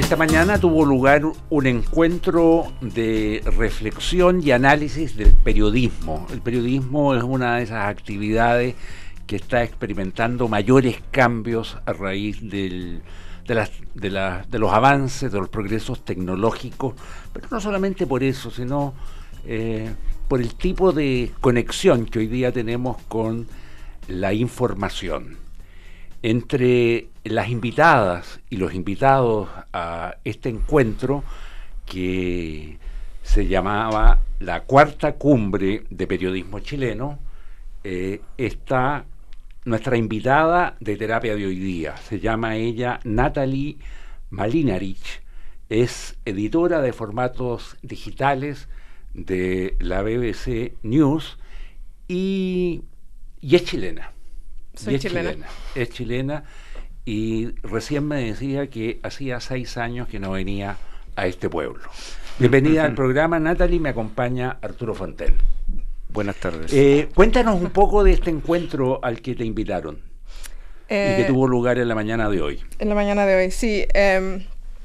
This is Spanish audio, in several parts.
Esta mañana tuvo lugar un encuentro de reflexión y análisis del periodismo. El periodismo es una de esas actividades que está experimentando mayores cambios a raíz de los avances, de los progresos tecnológicos, pero no solamente por eso, sino por el tipo de conexión que hoy día tenemos con la información. Entre las invitadas y los invitados a este encuentro, que se llamaba la Cuarta Cumbre de Periodismo Chileno, está nuestra invitada de terapia de hoy día. Se llama ella Natalie Malinarich, es editora de formatos digitales de la BBC News y es chilena. Es chilena y recién me decía que hacía 6 años que no venía a este pueblo. Bienvenida al programa, Natalie. Me acompaña Arturo Fontel. Buenas tardes. Cuéntanos un poco de este encuentro al que te invitaron y que tuvo lugar en la mañana de hoy. En la mañana de hoy, sí. Era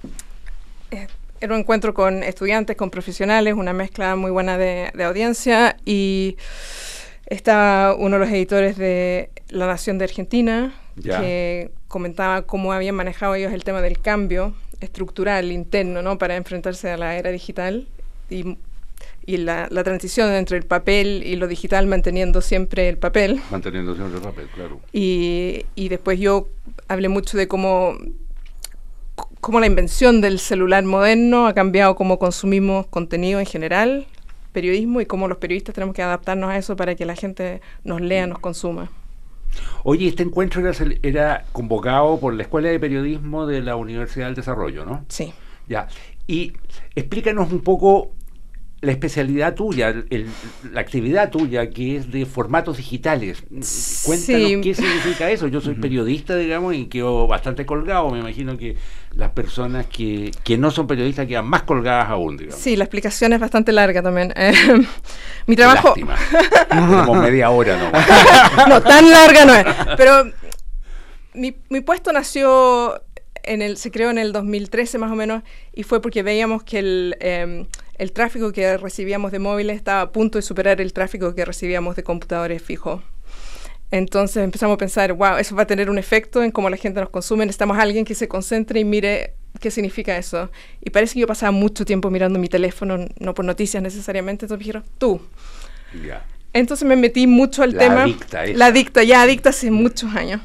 un encuentro con estudiantes, con profesionales, una mezcla muy buena de audiencia, y está uno de los editores de La Nación de Argentina, que comentaba cómo habían manejado ellos el tema del cambio estructural interno, ¿no?, para enfrentarse a la era digital y la transición entre el papel y lo digital, manteniendo siempre el papel. Manteniendo siempre el papel, claro. Y después yo hablé mucho de cómo la invención del celular moderno ha cambiado cómo consumimos contenido en general, periodismo, y cómo los periodistas tenemos que adaptarnos a eso para que la gente nos lea, nos consuma. Oye, este encuentro era convocado por la Escuela de Periodismo de la Universidad del Desarrollo, ¿no? Sí. Ya. Y explícanos un poco la especialidad tuya, la actividad tuya, que es de formatos digitales. Cuéntanos qué significa eso. Yo soy periodista, digamos, y quedo bastante colgado. Me imagino que las personas que no son periodistas quedan más colgadas aún, digamos. Sí, la explicación es bastante larga también. Mi trabajo... Lástima. Como media hora, ¿no? No, tan larga no es. Pero mi puesto nació... se creó en el 2013 más o menos, y fue porque veíamos que el tráfico que recibíamos de móviles estaba a punto de superar el tráfico que recibíamos de computadores fijos. Entonces empezamos a pensar, wow, eso va a tener un efecto en cómo la gente nos consume, necesitamos a alguien que se concentre y mire qué significa eso. Y parece que yo pasaba mucho tiempo mirando mi teléfono, no por noticias necesariamente, entonces me dijeron, tú. Yeah. Entonces me metí mucho al tema. La adicta hace muchos años.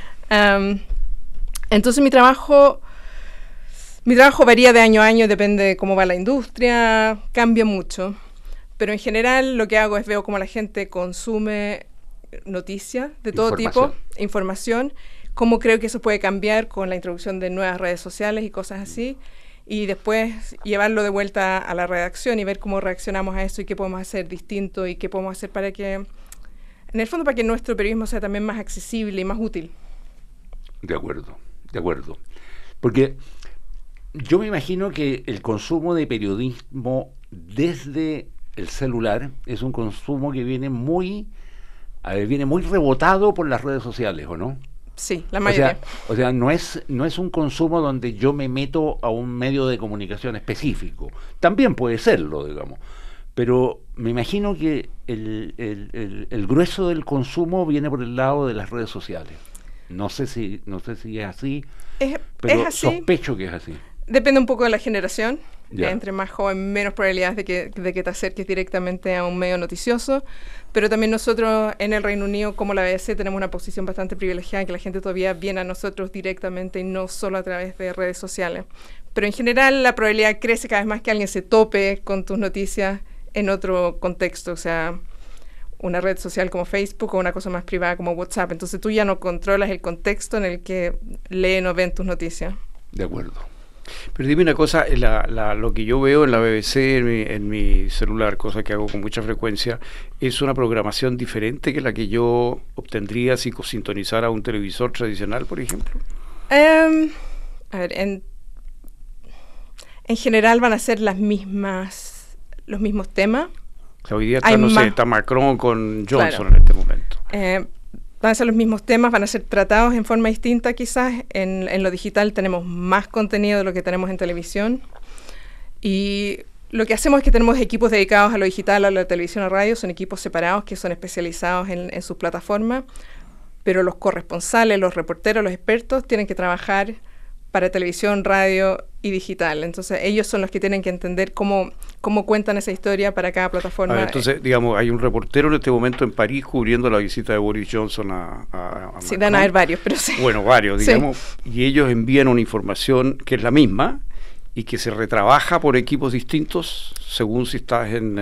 Entonces mi trabajo varía de año a año, depende de cómo va la industria, cambia mucho. Pero en general lo que hago es veo cómo la gente consume noticias de todo tipo, información, cómo creo que eso puede cambiar con la introducción de nuevas redes sociales y cosas así, y después llevarlo de vuelta a la redacción y ver cómo reaccionamos a eso y qué podemos hacer distinto y qué podemos hacer para que, en el fondo, para que nuestro periodismo sea también más accesible y más útil. De acuerdo. Porque yo me imagino que el consumo de periodismo desde el celular es un consumo que viene muy rebotado por las redes sociales, ¿o no? Sí, la mayoría. O sea, no es un consumo donde yo me meto a un medio de comunicación específico. También puede serlo, digamos. Pero me imagino que el grueso del consumo viene por el lado de las redes sociales. No sé si es así, pero es así. Sospecho que es así. Depende un poco de la generación. Entre más joven, menos probabilidades de que te acerques directamente a un medio noticioso. Pero también nosotros en el Reino Unido, como la BBC, tenemos una posición bastante privilegiada, que la gente todavía viene a nosotros directamente y no solo a través de redes sociales. Pero en general la probabilidad crece cada vez más que alguien se tope con tus noticias en otro contexto, o sea, una red social como Facebook o una cosa más privada como WhatsApp. Entonces tú ya no controlas el contexto en el que leen o ven tus noticias. De acuerdo. Pero dime una cosa, lo que yo veo en la BBC, en mi celular, cosa que hago con mucha frecuencia, es una programación diferente que la que yo obtendría si sintonizara un televisor tradicional, por ejemplo. A ver, en general van a ser los mismos temas. O sea, hoy día está, está Macron con Johnson, claro, en este momento. van a ser los mismos temas, van a ser tratados en forma distinta quizás. En lo digital tenemos más contenido de lo que tenemos en televisión. Y lo que hacemos es que tenemos equipos dedicados a lo digital, a la televisión, a radio. Son equipos separados que son especializados en sus plataformas. Pero los corresponsales, los reporteros, los expertos tienen que trabajar para televisión, radio y digital. Entonces, ellos son los que tienen que entender cómo cuentan esa historia para cada plataforma. Ver, entonces, digamos, hay un reportero en este momento en París cubriendo la visita de Boris Johnson a sí, van a haber varios, pero sí. Bueno, varios, digamos, sí. Y ellos envían una información que es la misma y que se retrabaja por equipos distintos según si estás en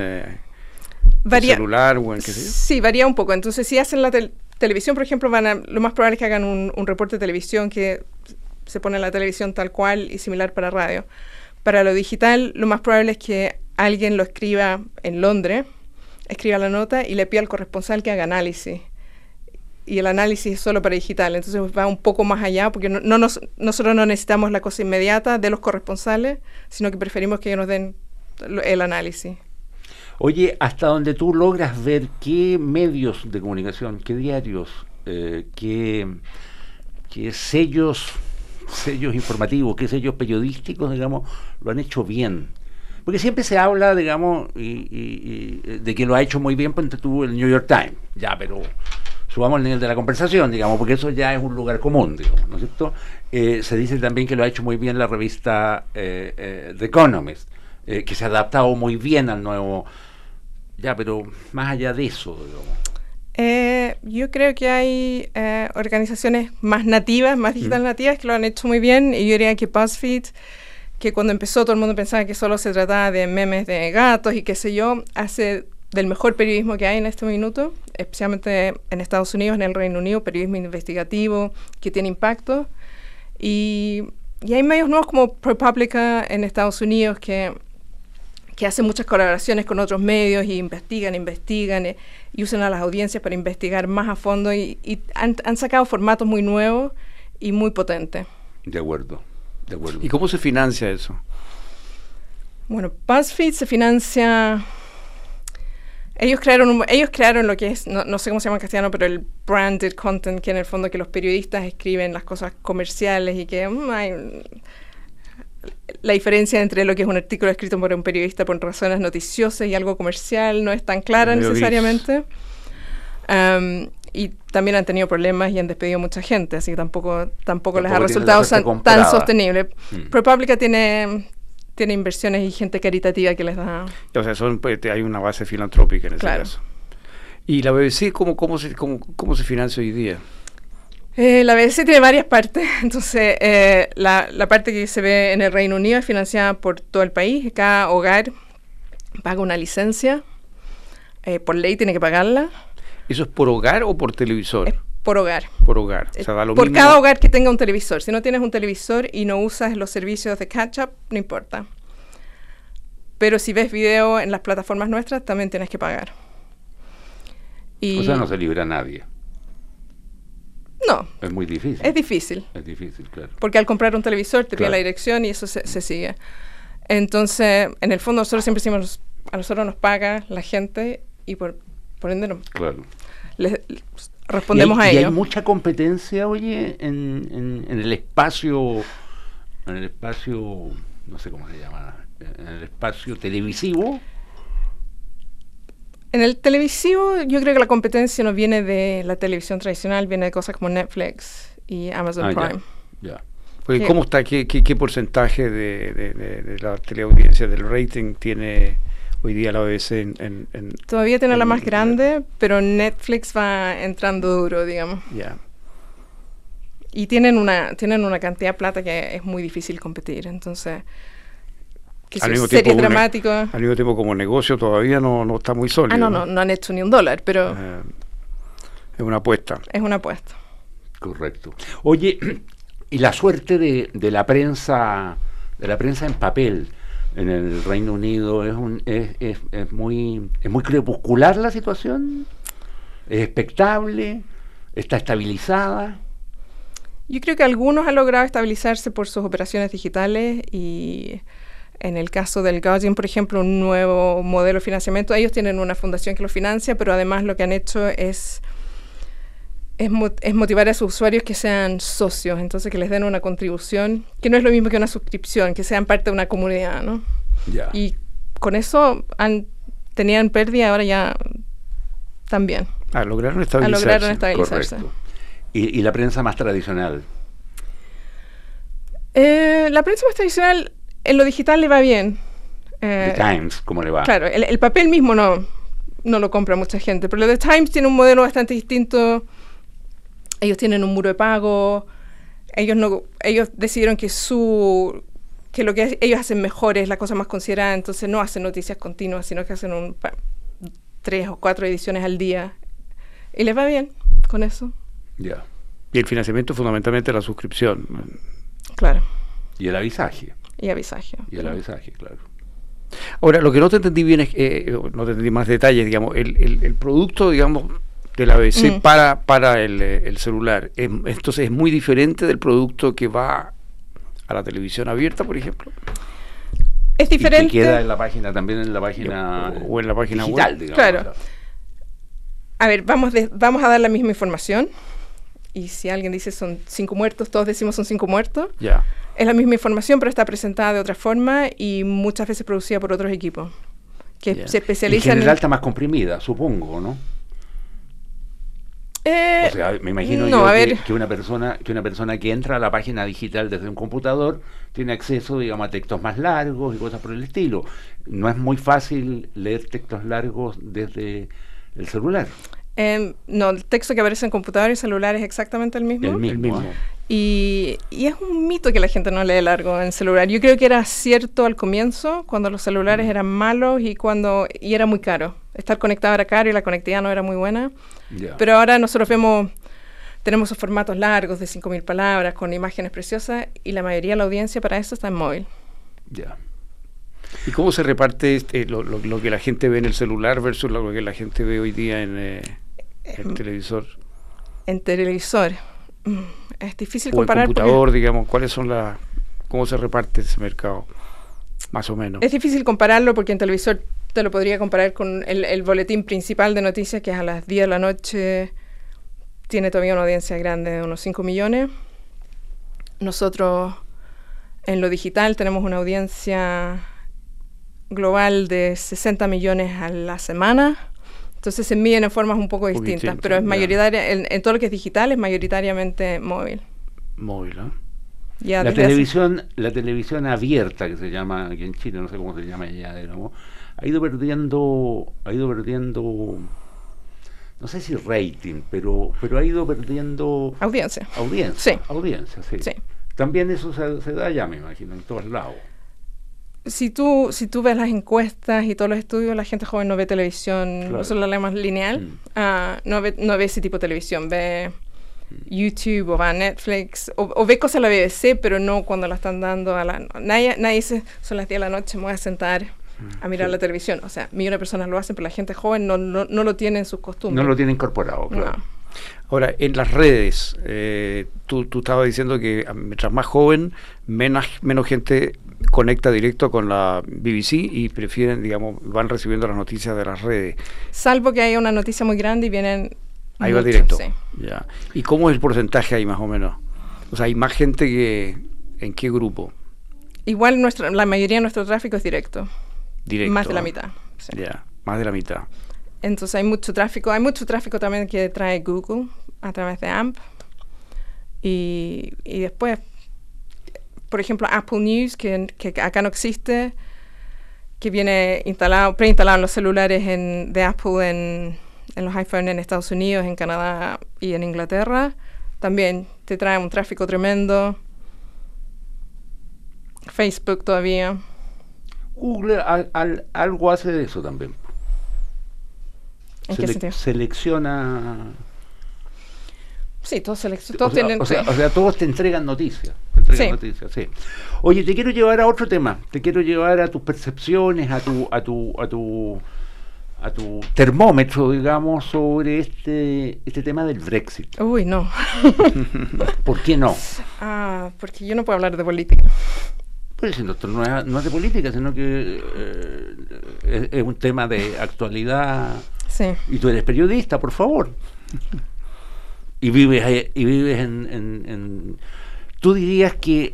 celular o en qué sé yo. Sí, varía un poco. Entonces, si hacen la televisión, por ejemplo, lo más probable es que hagan un reporte de televisión que se pone en la televisión tal cual y similar para radio. Para lo digital, lo más probable es que alguien lo escriba en Londres, escriba la nota y le pida al corresponsal que haga análisis. Y el análisis es solo para digital, entonces va un poco más allá, porque nosotros no necesitamos la cosa inmediata de los corresponsales, sino que preferimos que ellos nos den el análisis. Oye, hasta donde tú logras ver qué medios de comunicación, qué diarios, qué sellos informativos, qué sellos periodísticos, digamos, lo han hecho bien. Porque siempre se habla, digamos, y de que lo ha hecho muy bien, ponte tú el New York Times, ya, pero subamos el nivel de la conversación, digamos, porque eso ya es un lugar común, digamos, ¿no es cierto? Se dice también que lo ha hecho muy bien la revista The Economist, que se ha adaptado muy bien al nuevo... Ya, pero más allá de eso, digamos. Yo creo que hay organizaciones más nativas, más digital nativas, que lo han hecho muy bien, y yo diría que BuzzFeed, que cuando empezó todo el mundo pensaba que solo se trataba de memes de gatos y qué sé yo, hace del mejor periodismo que hay en este minuto, especialmente en Estados Unidos, en el Reino Unido, periodismo investigativo que tiene impacto. Y hay medios nuevos como ProPublica en Estados Unidos que hacen muchas colaboraciones con otros medios y investigan y usan a las audiencias para investigar más a fondo y han sacado formatos muy nuevos y muy potentes. De acuerdo. ¿Y cómo se financia eso? Bueno, BuzzFeed se financia... Ellos crearon lo que es, no sé cómo se llama en castellano, pero el branded content, que en el fondo que los periodistas escriben las cosas comerciales y que hay la diferencia entre lo que es un artículo escrito por un periodista por razones noticiosas y algo comercial no es tan clara necesariamente. Y también han tenido problemas y han despedido mucha gente, así que tampoco les ha resultado tan sostenible. ProPublica tiene inversiones y gente caritativa que les da... O sea, hay una base filantrópica en ese caso. ¿Y la BBC cómo se financia hoy día? La BBC tiene varias partes. Entonces, la parte que se ve en el Reino Unido es financiada por todo el país. Cada hogar paga una licencia. Por ley tiene que pagarla. ¿Eso es por hogar o por televisor? Es por hogar. Por hogar. O sea, da lo por mismo. Cada hogar que tenga un televisor. Si no tienes un televisor y no usas los servicios de catch-up, no importa. Pero si ves video en las plataformas nuestras, también tienes que pagar. O sea, no se libra a nadie. No. Es muy difícil. Es difícil. Es difícil, claro. Porque al comprar un televisor te pide la dirección y eso se sigue. Entonces, en el fondo, nosotros siempre decimos, a nosotros nos paga la gente y por ende no. Claro. Les respondemos a ellos. Y hay mucha competencia, oye, en el espacio, no sé cómo se llama, en el espacio televisivo. En el televisivo, yo creo que la competencia no viene de la televisión tradicional, viene de cosas como Netflix y Amazon Prime. Ya. Porque ¿cómo está? ¿Qué porcentaje de la teleaudiencia, del rating tiene hoy día la BBC Todavía tiene la más grande, pero Netflix va entrando duro, digamos. Ya. Y tienen una cantidad de plata que es muy difícil competir, entonces... series dramáticas. Al mismo tiempo, como negocio todavía no está muy sólido. No han hecho ni $1, pero... es una apuesta. Es una apuesta. Correcto. Oye, y la suerte de la prensa en papel en el Reino Unido es muy crepuscular la situación, es expectable, está estabilizada. Yo creo que algunos han logrado estabilizarse por sus operaciones digitales y en el caso del Guardian, por ejemplo, un nuevo modelo de financiamiento. Ellos tienen una fundación que lo financia, pero además lo que han hecho es es motivar a sus usuarios que sean socios, entonces que les den una contribución, que no es lo mismo que una suscripción, que sean parte de una comunidad, ¿no? Ya. Y con eso tenían pérdida, ahora ya también. Lograron estabilizarse. Correcto. ¿Y la prensa más tradicional? La prensa más tradicional en lo digital le va bien. The Times, ¿cómo le va? Claro, el papel mismo no lo compra mucha gente, pero The Times tiene un modelo bastante distinto. Ellos tienen un muro de pago. Ellos decidieron que lo que ellos hacen mejor es la cosa más considerada, entonces no hacen noticias continuas, sino que hacen 3 o 4 ediciones al día. Y les va bien con eso. Ya. Y el financiamiento fundamentalmente la suscripción. Claro. Y el avisaje. Y avisaje. Y el avisaje, claro. Ahora, lo que no te entendí bien es, no te entendí más detalles, digamos, el producto, digamos, de la BBC para el celular, entonces es muy diferente del producto que va a la televisión abierta, por ejemplo. Es diferente. Y que queda en la página, también en la página o en la página digital, web. Digamos. Claro. A ver, vamos a dar la misma información. Y si alguien dice son 5 muertos, todos decimos son 5 muertos. Ya. Es la misma información, pero está presentada de otra forma y muchas veces producida por otros equipos que se especializan en general está más comprimida, supongo, ¿no? O sea, me imagino que una persona que entra a la página digital desde un computador tiene acceso, digamos, a textos más largos y cosas por el estilo. No es muy fácil leer textos largos desde el celular. No, el texto que aparece en computadores y celulares es exactamente el mismo. El mismo. Y es un mito que la gente no lee largo en celular. Yo creo que era cierto al comienzo, cuando los celulares eran malos y era muy caro. Estar conectado era caro y la conectividad no era muy buena. Yeah. Pero ahora nosotros tenemos esos formatos largos de 5.000 palabras con imágenes preciosas y la mayoría de la audiencia para eso está en móvil. Ya. Yeah. ¿Y cómo se reparte lo que la gente ve en el celular versus lo que la gente ve hoy día en el televisor? En televisor. Es difícil o comparar. O el computador, digamos, ¿cómo se reparte ese mercado? Más o menos. Es difícil compararlo porque en televisor te lo podría comparar con el boletín principal de noticias, que es a las 10 de la noche, tiene todavía una audiencia grande de unos 5 millones. Nosotros en lo digital tenemos una audiencia global de 60 millones a la semana. Entonces se miden en formas un poco distintas, pero es mayoritaria, en todo lo que es digital es mayoritariamente móvil. Móvil, ¿eh? Ya la televisión abierta, que se llama aquí en Chile, no sé cómo se llama allá, digamos, ha ido perdiendo, no sé si rating, pero ha ido perdiendo audiencia. Sí. También eso se da ya, me imagino, en todos lados. Si tú ves las encuestas y todos los estudios, la gente joven no ve televisión, claro. Nosotros la leemos lineal, no ve ese tipo de televisión, ve YouTube o va a Netflix, o ve cosas de la BBC, pero no cuando la están dando nadie dice, son las 10 de la noche, me voy a sentar a mirar la televisión. O sea, millones de personas lo hacen, pero la gente joven no lo tiene en sus costumbres. No lo tiene incorporado, claro. No. Ahora, en las redes, tú estabas diciendo que mientras más joven, menos gente conecta directo con la BBC y prefieren, digamos, van recibiendo las noticias de las redes. Salvo que haya una noticia muy grande y vienen... Ahí va directo. Sí. Ya. ¿Y cómo es el porcentaje ahí más o menos? O sea, ¿hay más gente que... ¿En qué grupo? Igual la mayoría de nuestro tráfico es directo. Directo. Más de la mitad. Sí. Ya, más de la mitad. Entonces hay mucho tráfico también que trae Google a través de AMP. Y después, por ejemplo, Apple News, que acá no existe, que viene preinstalado en los celulares de Apple en los iPhones en Estados Unidos, en Canadá y en Inglaterra, también te trae un tráfico tremendo. Facebook todavía. Google algo hace de eso también. ¿En qué sentido? Selecciona... Sí, todos tienen... O sea, todos te entregan noticias. Sí. Oye, te quiero llevar a otro tema. Te quiero llevar a tus percepciones, a tu termómetro, digamos, sobre este tema del Brexit. Uy, no. ¿Por qué no? Porque yo no puedo hablar de política. Pues esto no es de política, sino que es un tema de actualidad. Sí. Y tú eres periodista, por favor. Y vives tú dirías que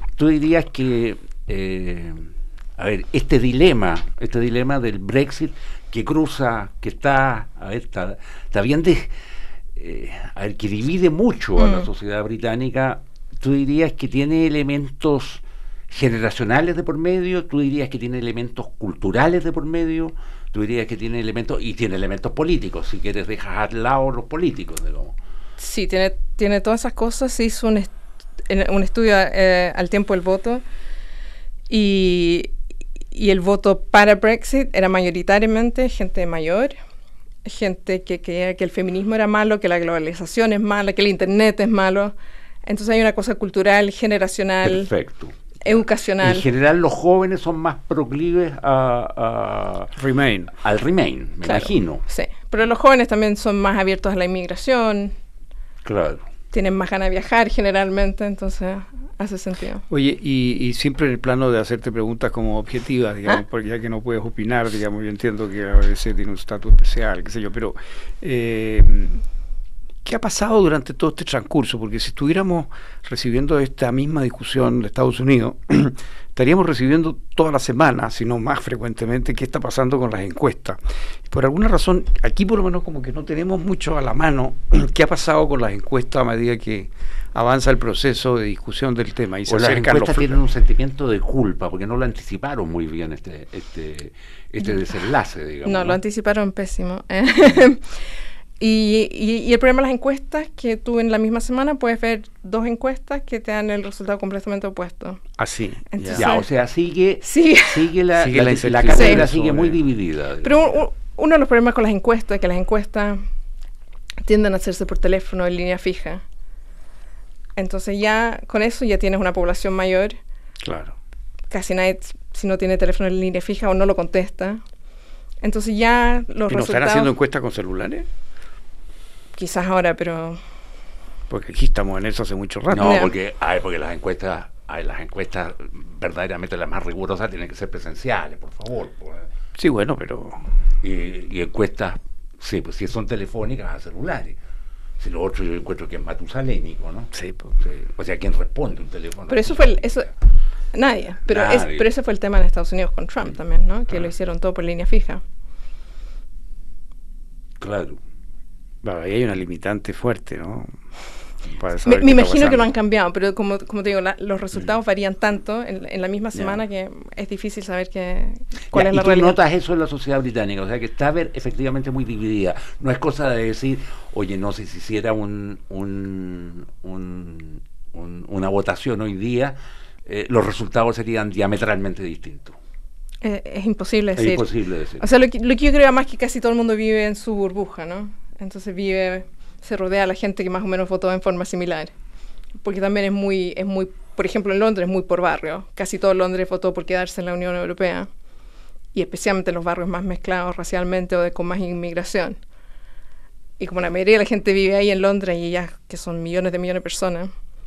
a ver, este dilema del Brexit que cruza, que está bien a ver, que divide mucho a la sociedad británica, tú dirías que tiene elementos generacionales de por medio, tú dirías que tiene elementos culturales de por medio, tú dirías que tiene elementos políticos, si quieres dejar al lado los políticos, digamos. Sí, tiene todas esas cosas. Se hizo un estudio al tiempo del voto y el voto para Brexit era mayoritariamente gente mayor, gente que creía que el feminismo era malo, que la globalización es mala, que el internet es malo. Entonces hay una cosa cultural, generacional, perfecto, educacional. En general los jóvenes son más proclives al Remain, me imagino. Sí, pero los jóvenes también son más abiertos a la inmigración. Claro. Tienen más ganas de viajar generalmente, entonces hace sentido. Oye, y siempre en el plano de hacerte preguntas como objetivas, digamos, porque ya que no puedes opinar, digamos, yo entiendo que la BBC tiene un estatus especial, qué sé yo, pero ¿qué ha pasado durante todo este transcurso? Porque si estuviéramos recibiendo esta misma discusión de Estados Unidos, estaríamos recibiendo toda la semana, si no más frecuentemente, qué está pasando con las encuestas. Por alguna razón, aquí por lo menos como que no tenemos mucho a la mano qué ha pasado con las encuestas a medida que avanza el proceso de discusión del tema. Y las encuestas tienen un sentimiento de culpa, porque no lo anticiparon muy bien este desenlace, digamos. No, lo anticiparon pésimo. Y el problema de las encuestas, que tú en la misma semana puedes ver dos encuestas que te dan el resultado completamente opuesto. Así. Ya, o sea, sigue la cátedra sigue muy dividida. Pero uno de los problemas con las encuestas es que las encuestas tienden a hacerse por teléfono en línea fija. Entonces ya con eso ya tienes una población mayor. Claro. Casi nadie, si no tiene teléfono en línea fija o no lo contesta. Entonces ya los resultados... ¿Y no están haciendo encuestas con celulares? Quizás ahora, pero... Porque aquí estamos en eso hace mucho rato. No, porque las encuestas verdaderamente las más rigurosas tienen que ser presenciales, por favor. Pues. Sí, bueno, pero... Y encuestas, sí, pues si son telefónicas a celulares. Si lo otro yo encuentro que es matusalénico, ¿no? Sí, pues. Sí. O sea, ¿quién responde un teléfono? Pero nadie. Pero ese fue el tema en Estados Unidos con Trump también, ¿no? Que lo hicieron todo por línea fija. Claro. Bueno, ahí hay una limitante fuerte, ¿no? Me imagino que lo han cambiado, pero como te digo, los resultados varían tanto en la misma semana que es difícil saber cuál es la realidad. ¿Y tú notas eso en la sociedad británica? O sea, que está efectivamente muy dividida. No es cosa de decir, oye, no sé si hiciera una votación hoy día, los resultados serían diametralmente distintos. Es imposible decir. Es imposible decir. O sea, lo que yo creo más que casi todo el mundo vive en su burbuja, ¿no? Entonces se rodea a la gente que más o menos votó en forma similar. Porque también es muy, por ejemplo, en Londres es muy por barrio. Casi todo Londres votó por quedarse en la Unión Europea. Y especialmente en los barrios más mezclados racialmente o con más inmigración. Y como la mayoría de la gente vive ahí en Londres y ya que son millones de personas,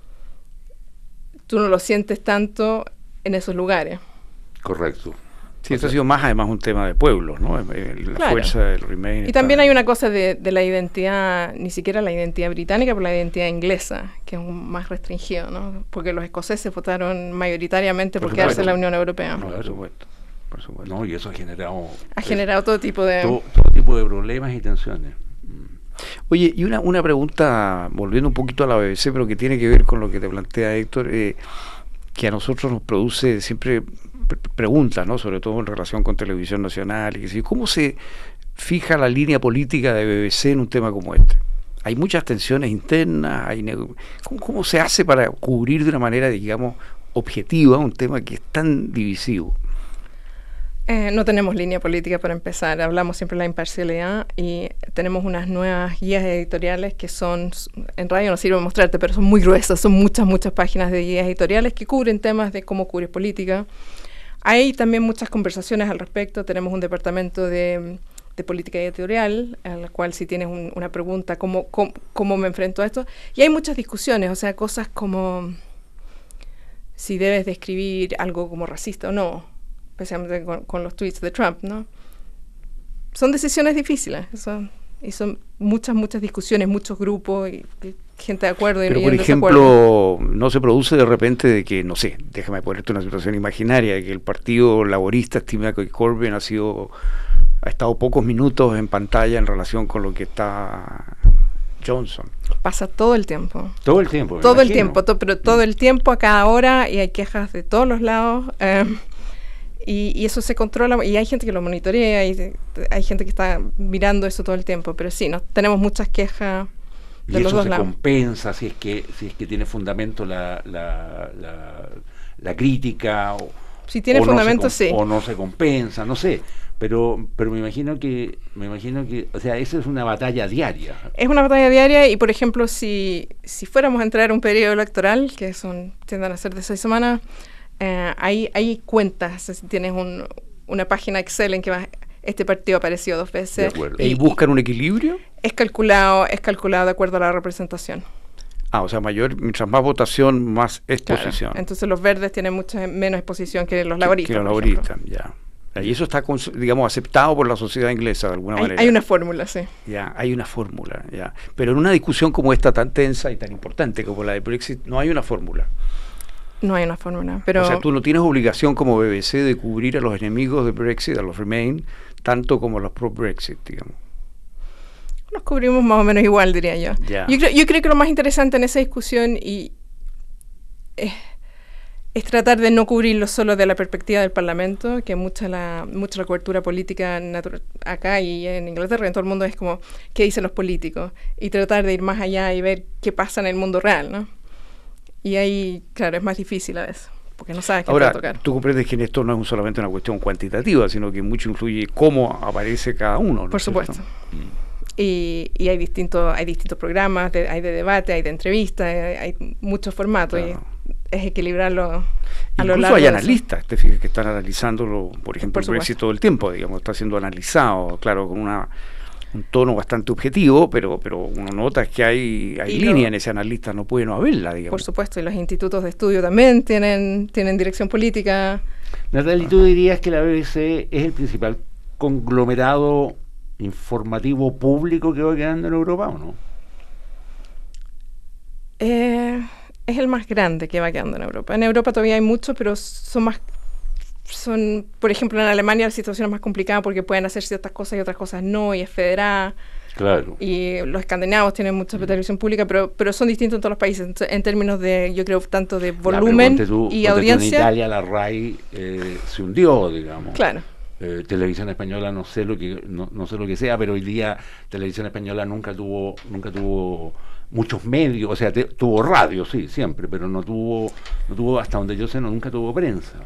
tú no lo sientes tanto en esos lugares. Correcto. Sí, esto ha sido más además un tema de pueblos, ¿no? La fuerza del Remain. Y también hay una cosa de la identidad, ni siquiera la identidad británica, pero la identidad inglesa, que es más restringido, ¿no? Porque los escoceses votaron mayoritariamente por quedarse en la Unión Europea. No, por supuesto. No, y eso ha generado todo tipo de... Todo tipo de problemas y tensiones. Oye, y una pregunta, volviendo un poquito a la BBC, pero que tiene que ver con lo que te plantea Héctor, que a nosotros nos produce siempre preguntas, ¿no? Sobre todo en relación con Televisión Nacional. Y ¿cómo se fija la línea política de BBC en un tema como este? Hay muchas tensiones internas. ¿Cómo se hace para cubrir de una manera, digamos, objetiva un tema que es tan divisivo? No tenemos línea política para empezar. Hablamos siempre de la imparcialidad y tenemos unas nuevas guías editoriales que son, en radio no sirve mostrarte, pero son muy gruesas, son muchas páginas de guías editoriales que cubren temas de cómo cubrir política. Hay también muchas conversaciones al respecto. Tenemos un departamento de política editorial, al cual si tienes una pregunta, ¿cómo me enfrento a esto? Y hay muchas discusiones, o sea, cosas como si debes describir algo como racista o no, especialmente con los tweets de Trump, ¿no? Son decisiones difíciles, y son muchas discusiones, muchos grupos, y gente de acuerdo y pero y por en ejemplo, no se produce de repente de que, no sé, déjame ponerte una situación imaginaria, que el Partido Laborista estima que Corbyn ha estado pocos minutos en pantalla en relación con lo que está Johnson. Pasa todo el tiempo. Todo el tiempo. Todo el tiempo, pero todo el tiempo, a cada hora, y hay quejas de todos los lados. Y eso se controla, y hay gente que lo monitorea, y hay gente que está mirando eso todo el tiempo. Pero sí, tenemos muchas quejas de los dos lados. ¿Y eso se compensa si es que tiene fundamento la crítica? Si tiene fundamento, sí. O no se compensa, no sé. Pero me imagino que, o sea, eso es una batalla diaria. Es una batalla diaria, y por ejemplo, si fuéramos a entrar a un periodo electoral, que tienden a ser de 6 semanas, hay cuentas. Si tienes una página Excel en que este partido apareció 2 veces. De acuerdo. ¿Y buscan un equilibrio? Es calculado de acuerdo a la representación. O sea, mientras más votación, más exposición. Claro. Entonces los verdes tienen mucha menos exposición que los laboristas. Que los laboristas, ya. Y eso está, digamos, aceptado por la sociedad inglesa de alguna manera. Hay una fórmula, sí. Ya, hay una fórmula, ya. Pero en una discusión como esta, tan tensa y tan importante como la de Brexit, no hay una fórmula. No hay una fórmula, pero... O sea, tú no tienes obligación como BBC de cubrir a los enemigos de Brexit, a los Remain, tanto como a los pro-Brexit, digamos. Nos cubrimos más o menos igual, diría yo. Ya. Yo creo que lo más interesante en esa discusión es tratar de no cubrirlo solo de la perspectiva del Parlamento, que mucha la cobertura política acá y en Inglaterra y en todo el mundo es como qué dicen los políticos, y tratar de ir más allá y ver qué pasa en el mundo real, ¿no? Y ahí, claro, es más difícil a veces, porque no sabes qué te va a tocar. Ahora, tú comprendes que en esto no es solamente una cuestión cuantitativa, sino que mucho influye cómo aparece cada uno, ¿no? Por supuesto. Y hay distintos programas, hay de debate, hay de entrevistas, hay muchos formatos, claro. Y es equilibrarlo a lo largo. Incluso hay analistas, te fijas, que están analizándolo, por ejemplo, el Brexit todo el tiempo, digamos, está siendo analizado, claro, con un tono bastante objetivo, pero uno nota que hay línea en ese analista, no puede no haberla, digamos. Por supuesto, y los institutos de estudio también tienen dirección política. Natalia, ¿tú dirías que la BBC es el principal conglomerado informativo público que va quedando en Europa o no? Es el más grande que va quedando en Europa. En Europa todavía hay muchos, pero por ejemplo, en Alemania la situación es más complicada porque pueden hacer ciertas cosas y otras cosas no, y es federada. Claro. Y los escandinavos tienen mucha televisión pública, pero son distintos en todos los países, en términos de, yo creo, tanto de volumen y audiencia. En Italia la RAI se hundió, digamos. Claro. Televisión Española no sé lo que sea, pero hoy día Televisión Española nunca tuvo muchos medios, o sea, tuvo radio, sí, siempre, pero no tuvo hasta donde yo sé, nunca tuvo prensa.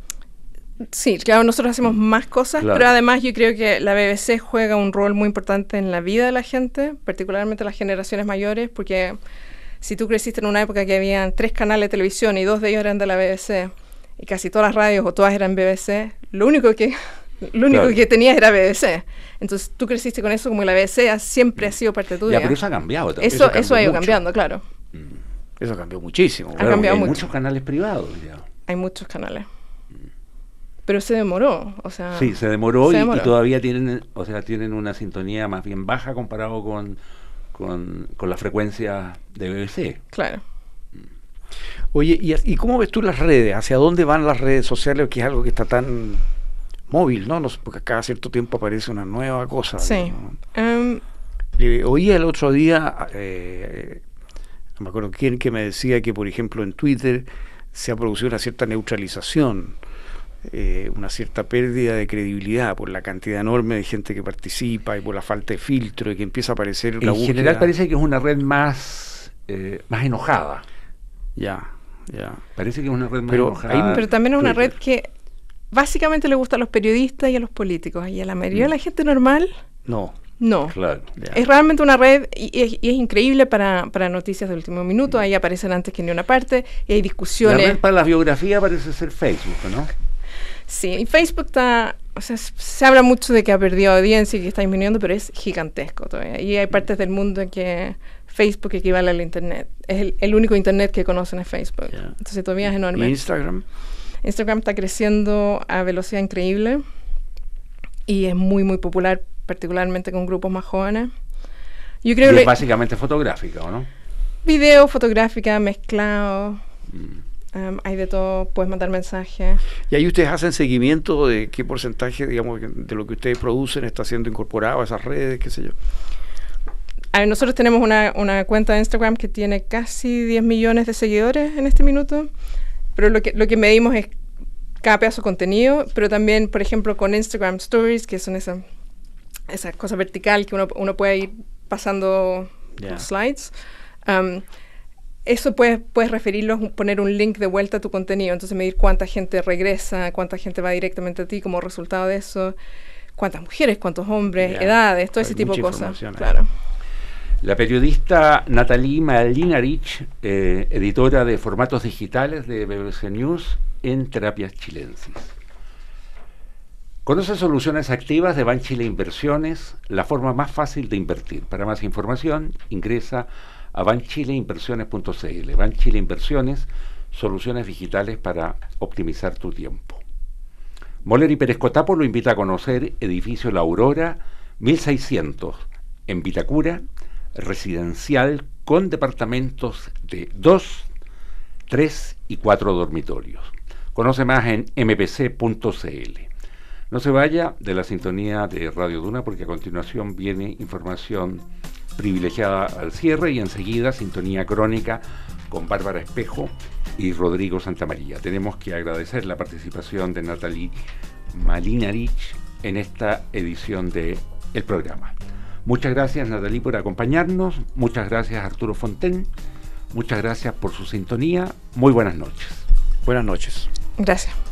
Sí, claro, nosotros hacemos más cosas, claro. Pero además yo creo que la BBC juega un rol muy importante en la vida de la gente, particularmente las generaciones mayores, porque si tú creciste en una época que habían 3 canales de televisión y 2 de ellos eran de la BBC, y casi todas las radios o todas eran BBC, lo único que tenías era BBC. Entonces tú creciste con eso, como que la BBC siempre ha sido parte tuya. Ya, pero eso ha cambiado también. Eso ha ido cambiando, claro. Eso cambió muchísimo. Ha cambiado mucho. Hay muchos canales privados ya. Hay muchos canales. Pero se demoró, o sea... Sí, se demoró y todavía tienen una sintonía más bien baja comparado con la frecuencia de BBC. Claro. Oye, ¿y cómo ves tú las redes? ¿Hacia dónde van las redes sociales? Que es algo que está tan móvil, ¿no? Porque cada cierto tiempo aparece una nueva cosa. Sí. Oía el otro día, no me acuerdo quién, que me decía que, por ejemplo, en Twitter se ha producido una cierta neutralización, una cierta pérdida de credibilidad por la cantidad enorme de gente que participa y por la falta de filtro y que empieza a aparecer la búsqueda. En general parece que es una red más enojada. Ya. Parece que es una red más enojada. Pero también es una red que básicamente le gusta a los periodistas y a los políticos, y a la mayoría de la gente normal no. Claro. Es realmente una red y es increíble para noticias de último minuto. Ahí aparecen antes que ni una parte y hay discusiones. La red para la biografía parece ser Facebook, ¿no? Sí, y Facebook se habla mucho de que ha perdido audiencia y que está disminuyendo, pero es gigantesco todavía. Y hay partes del mundo en que Facebook equivale al Internet. Es el único Internet que conocen es Facebook. Yeah. Entonces todavía es enorme. ¿Y Instagram? Instagram está creciendo a velocidad increíble y es muy, muy popular, particularmente con grupos más jóvenes. Yo creo que es básicamente fotográfica, ¿o no? Video, fotográfica, mezclado. Hay de todo, puedes mandar mensajes. ¿Y ahí ustedes hacen seguimiento de qué porcentaje, digamos, de lo que ustedes producen está siendo incorporado a esas redes, qué sé yo? A ver, nosotros tenemos una cuenta de Instagram que tiene casi 10 millones de seguidores en este minuto, pero lo que medimos es cada pedazo de contenido, pero también, por ejemplo, con Instagram Stories, que son esa cosa vertical que uno puede ir pasando slides. Eso puedes referirlo, poner un link de vuelta a tu contenido, entonces medir cuánta gente regresa, cuánta gente va directamente a ti como resultado de eso, cuántas mujeres, cuántos hombres, edades, todo ese tipo de cosas. Claro. La periodista Natalie Malinarich, editora de formatos digitales de BBC News en Terapias Chilensis. Conoce soluciones activas de Banchile Inversiones, la forma más fácil de invertir. Para más información, ingresa a banchileinversiones.cl. Banchile Inversiones, soluciones digitales para optimizar tu tiempo. Moller y Pérez Cotapo lo invita a conocer edificio La Aurora 1600 en Vitacura, residencial con departamentos de 2, 3 y 4 dormitorios. Conoce más en mpc.cl. No se vaya de la sintonía de Radio Duna porque a continuación viene información privilegiada al cierre y enseguida sintonía crónica con Bárbara Espejo y Rodrigo Santamaría. Tenemos que agradecer la participación de Natalie Malinarich en esta edición del programa. Muchas gracias, Natalie, por acompañarnos. Muchas gracias, Arturo Fonten. Muchas gracias por su sintonía. Muy buenas noches. Buenas noches. Gracias.